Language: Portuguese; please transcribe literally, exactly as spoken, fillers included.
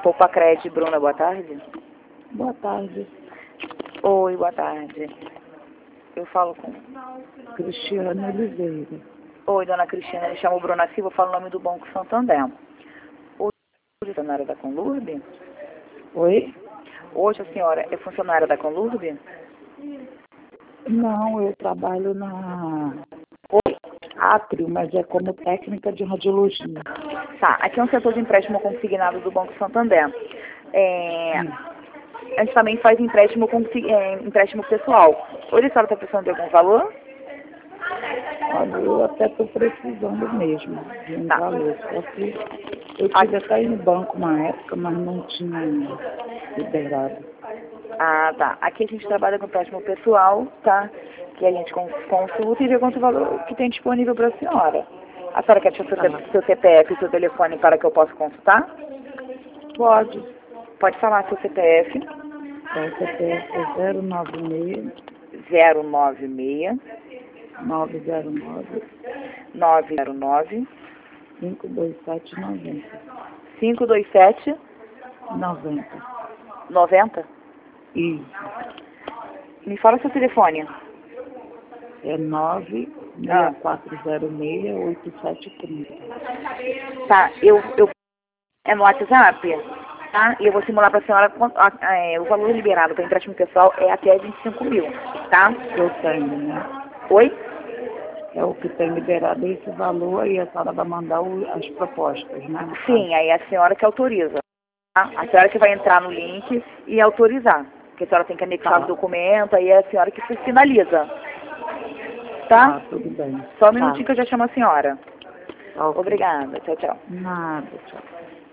Poupa-Cred, Bruna, boa tarde. Boa tarde. Oi, boa tarde. Eu falo com... Cristiana Oliveira. Oi, dona Cristina, me chamo Bruna Silva, eu falo o nome do Banco Santander. Hoje é funcionária da Conlurb? Oi? Hoje a senhora é funcionária da Conlurb? Não, eu trabalho na Átrio, mas é como técnica de radiologia. Tá, aqui é um setor de empréstimo consignado do Banco Santander. É... A gente também faz empréstimo, consi- é, empréstimo pessoal. Hoje a senhora está precisando de algum valor? Olha, eu até estou precisando mesmo de um Tá. valor. Só que eu tive até ir no banco uma época, mas não tinha liberado. Ah, tá. Aqui a gente trabalha com empréstimo pessoal, tá? Que a gente cons- consulta e vê quanto valor que tem disponível para a senhora. A senhora quer deixar seu, Tá. C- seu C P F e seu telefone para que eu possa consultar? Pode. Pode falar seu C P F. É, C P F é zero nove seis, zero nove seis, nove zero nove, nove zero nove, cinco dois sete nove zero. cinco dois sete, noventa. noventa. Isso. Me fala seu telefone. É nove Ah. seis quatro zero seis, oito sete três zero. Tá, eu, eu... É no WhatsApp? Tá? E eu vou simular para a senhora quanto- a- a- é, o valor liberado para empréstimo pessoal é até vinte e cinco mil, tá? Eu tenho, né? Oi? É o que tem liberado esse valor e a senhora vai mandar o- as propostas, né? no Sim, caso. aí é a senhora que autoriza. Tá? A senhora que vai entrar no link e autorizar. Porque a senhora tem que anexar Tá. o documento, aí é a senhora que se finaliza. Tá? Tá, tudo bem. Só um Tá. minutinho que eu já chamo a senhora. Tá, ok. Obrigada. Tchau, tchau. Nada, tchau.